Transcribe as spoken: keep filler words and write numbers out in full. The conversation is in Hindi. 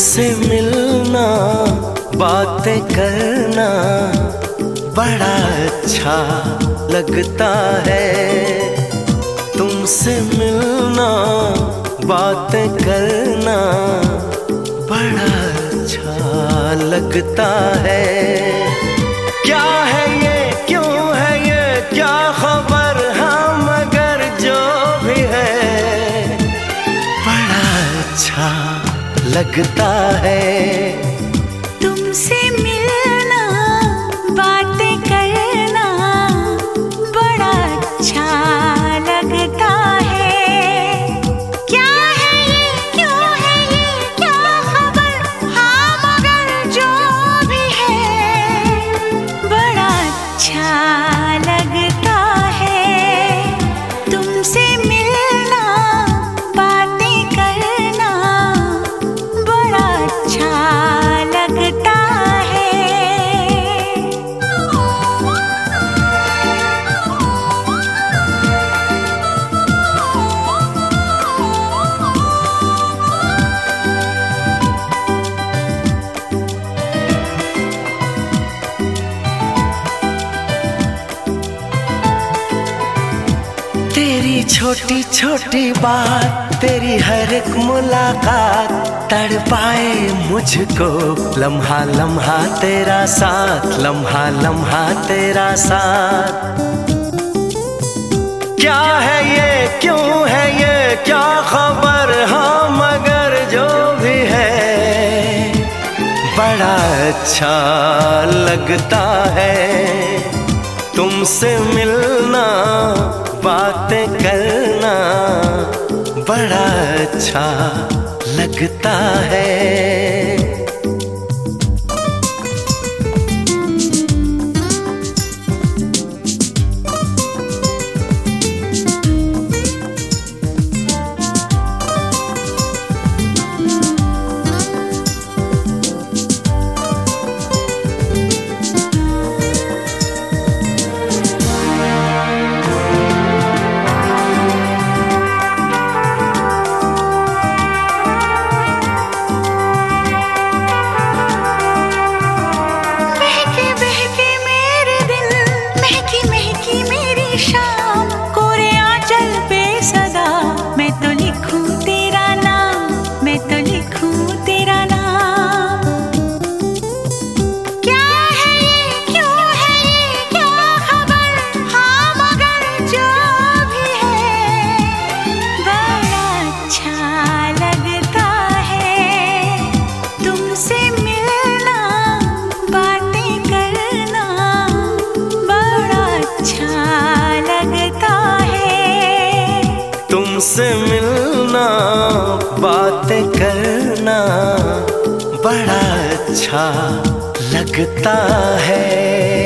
तुमसे मिलना, बातें करना बड़ा अच्छा लगता है। तुमसे मिलना, बातें करना बड़ा अच्छा लगता है। क्या है ये, क्यों है ये, क्या खबर, हाँ मगर जो भी है बड़ा अच्छा लगता है। तुमसे मिलना, बातें करना बड़ा अच्छा लगता है। क्या है ये, क्यों है ये, क्या खबर, हाँ मगर जो भी है बड़ा अच्छा लगता है। तुमसे मिलना, बातें करना बड़ा अच्छा लगता है। तेरी छोटी छोटी बात, तेरी हर एक मुलाकात तड़पाए मुझको। लम्हा लम्हा तेरा साथ, लम्हा लम्हा तेरा साथ। क्या है ये, क्यों है ये, क्या खबर, हाँ मगर जो भी है बड़ा अच्छा लगता है। तुमसे मिलना, बातें करना बड़ा अच्छा लगता है। तुमसे मिलना, बातें करना बड़ा अच्छा लगता है।